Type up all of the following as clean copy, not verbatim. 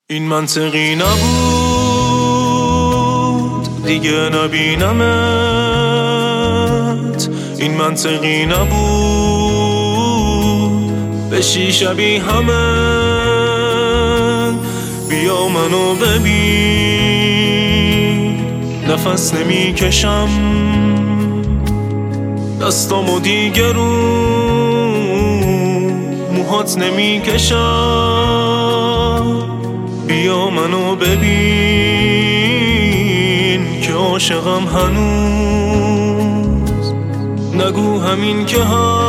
این منطقی نبود دیگه نبینمت، این منطقی نبود بشی شبیه همه. بیا منو ببین نفس نمی کشم، دستامو دیگه رو موهات نمی کشم. بیا منو ببین که عاشقم هنوز. نگو همین که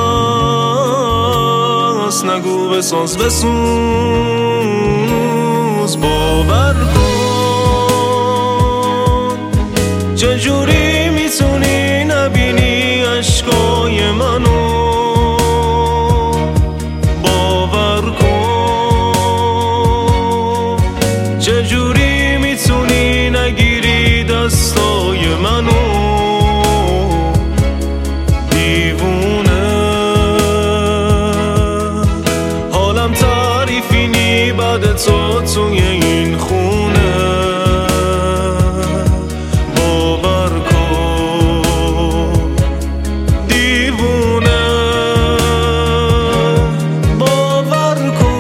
هست، نگو بساز بسوز. باور کن چجوری میتونی نبینی عشقای منو. چجوری میتونی نگیری دستای منو. دیوونه حالم تعریفی نی بعد تو توی این خونه. باور کن دیوونه، باور کن.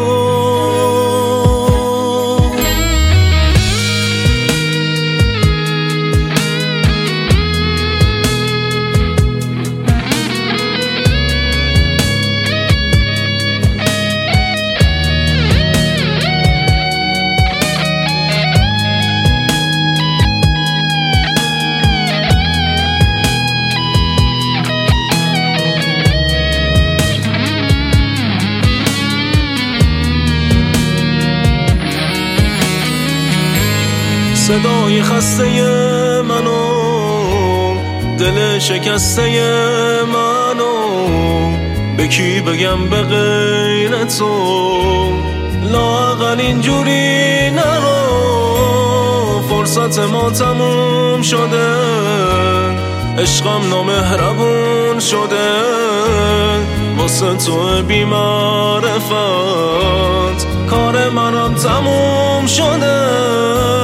صدای خسته منو، دل شکسته منو، به کی بگم به غیر تو؟ لااقل اینجوری نرو. فرصت ما تموم شده، عشقم نامهربون شده. واسه تو بی معرفت کار منم تموم شده.